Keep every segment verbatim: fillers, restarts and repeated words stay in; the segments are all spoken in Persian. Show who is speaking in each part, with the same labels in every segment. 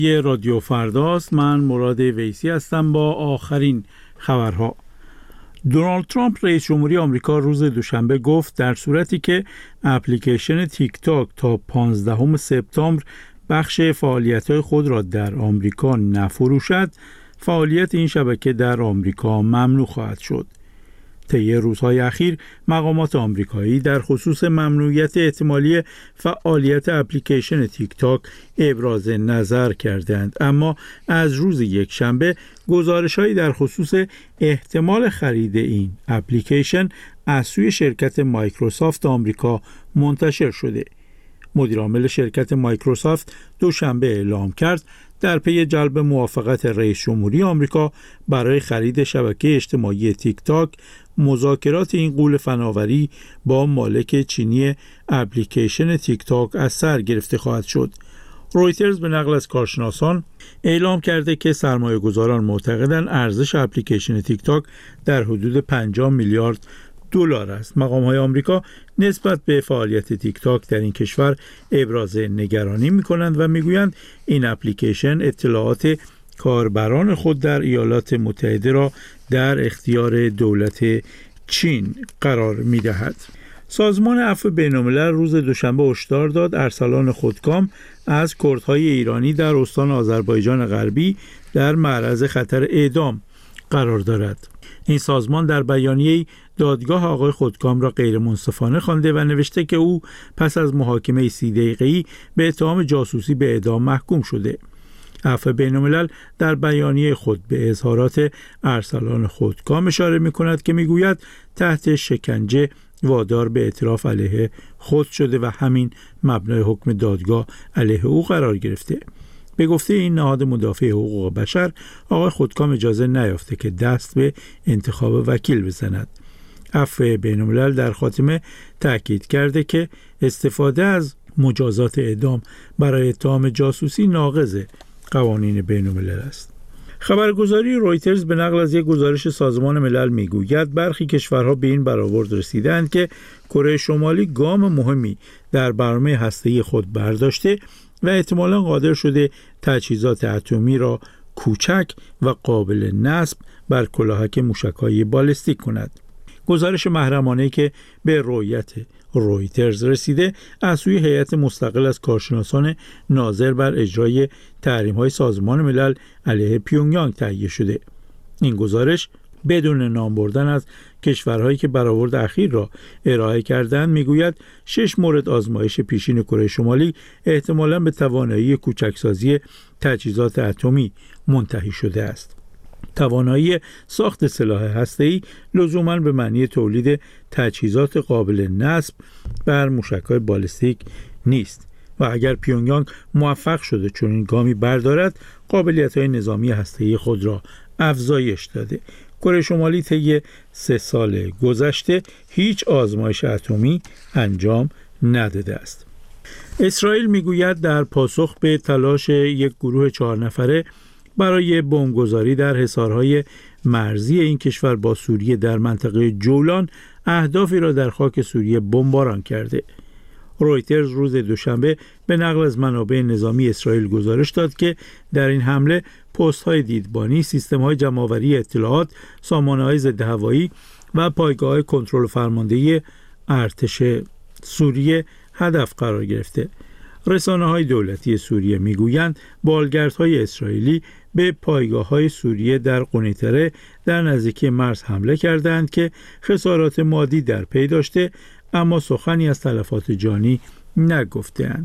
Speaker 1: یه رادیو فرداست. من مراد ویسی هستم با آخرین خبرها. دونالد ترامپ رئیس جمهوری آمریکا روز دوشنبه گفت در صورتی که اپلیکیشن تیک تاک تا پانزدهم سپتامبر بخش فعالیت‌های خود را در آمریکا نفروشد، فعالیت این شبکه در آمریکا ممنوع خواهد شد. طی روزهای اخیر مقامات آمریکایی در خصوص ممنوعیت احتمالی فعالیت اپلیکیشن تیک تاک ابراز نظر کردند، اما از روز یکشنبه گزارش‌هایی در خصوص احتمال خرید این اپلیکیشن از سوی شرکت مایکروسافت آمریکا منتشر شده. مدیرعامل شرکت مایکروسافت دوشنبه اعلام کرد در پی جلب موافقت رئیس جمهوری آمریکا برای خرید شبکه اجتماعی تیک تاک، مذاکرات این غول فناوری با مالک چینی اپلیکیشن تیک تاک از سر گرفته خواهد شد. رویترز به نقل از کارشناسان اعلام کرده که سرمایه‌گذاران معتقدند ارزش اپلیکیشن تیک تاک در حدود پنجاه میلیارد دلار است. مقام‌های آمریکا نسبت به فعالیت تیک تاک در این کشور ابراز نگرانی می‌کنند و می‌گویند این اپلیکیشن اطلاعات کاربران خود در ایالات متحده را در اختیار دولت چین قرار می‌دهد. سازمان عفو بین‌الملل روز دوشنبه هشدار داد ارسلان خودکام از کردهای ایرانی در استان آذربایجان غربی در معرض خطر اعدام قرار دارد. این سازمان در بیانیه‌ای دادگاه آقای خودکام را غیر منصفانه خوانده و نوشته که او پس از محاکمه سی دقیقه‌ای به اتهام جاسوسی به اعدام محکوم شده. عفو بین‌الملل در بیانیه خود به اظهارات ارسلان خودکام اشاره می‌کند که می‌گوید تحت شکنجه وادار به اعتراف علیه خود شده و همین مبنای حکم دادگاه علیه او قرار گرفته. به گفته این نهاد مدافع حقوق بشر، آقای خودکام اجازه نیافته که دست به انتخاب وکیل بزند. عفو بین‌الملل در خاتمه تأکید کرده که استفاده از مجازات اعدام برای اتهام جاسوسی ناقض قوانین بین‌الملل است. خبرگزاری رویترز به نقل از یک گزارش سازمان ملل میگوید برخی کشورها به این برآورد رسیدند که کره شمالی گام مهمی در برنامه هسته‌ای خود برداشته و احتمالاً قادر شده تجهیزات اتمی را کوچک و قابل نصب بر کلاهک موشک‌های بالستیک کند. گزارش محرمانه‌ای که به رؤیت رویترز رسیده از سوی هیئت مستقل از کارشناسان ناظر بر اجرای تحریم‌های سازمان ملل علیه پیونگیانگ تهیه شده. این گزارش بدون نام بردن از کشورهایی که برآورد اخیر را ارائه کردند میگوید شش مورد آزمایش پیشین کره شمالی احتمالاً به توانایی کوچکسازی تجهیزات اتمی منتهی شده است. توانایی ساخت سلاح هسته‌ای لزوماً به معنی تولید تجهیزات قابل نصب بر موشک‌های بالستیک نیست و اگر پیونگیانگ موفق شده چنین گامی بردارد، قابلیت‌های نظامی هسته‌ای خود را افزایش داده. کره شمالی طی سه سال گذشته هیچ آزمایش اتمی انجام نداده است. اسرائیل میگوید در پاسخ به تلاش یک گروه چهار نفره برای بمبگذاری در حصارهای مرزی این کشور با سوریه در منطقه جولان اهدافی را در خاک سوریه بمباران کرده. رویترز روز دوشنبه به نقل از منابع نظامی اسرائیل گزارش داد که در این حمله پست‌های دیدبانی، سیستم‌های جمع‌آوری اطلاعات، سامانه‌های ضدهوایی و پایگاه‌های کنترل و فرماندهی ارتش سوریه هدف قرار گرفته. رسانه‌های دولتی سوریه میگویند بالگردهای اسرائیلی به پایگاه‌های سوریه در قنیطره در نزدیکی مرز حمله کردند که خسارات مادی در پی داشته، اما سخنی از تلفات جانی نگفته‌اند.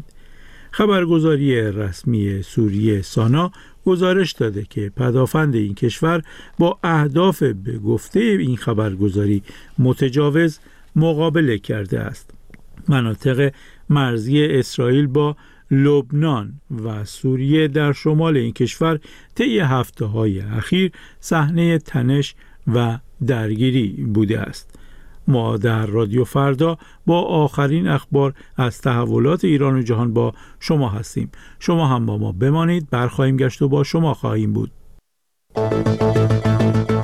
Speaker 1: خبرگزاری رسمی سوریه سانا گزارش داده که پدافند این کشور با اهداف به گفته این خبرگزاری متجاوز مقابله کرده است. مناطق مرزی اسرائیل با لبنان و سوریه در شمال این کشور طی هفته‌های اخیر صحنه تنش و درگیری بوده است. ما در رادیو فردا با آخرین اخبار از تحولات ایران و جهان با شما هستیم. شما هم با ما بمانید، برخواهیم گشت و با شما خواهیم بود.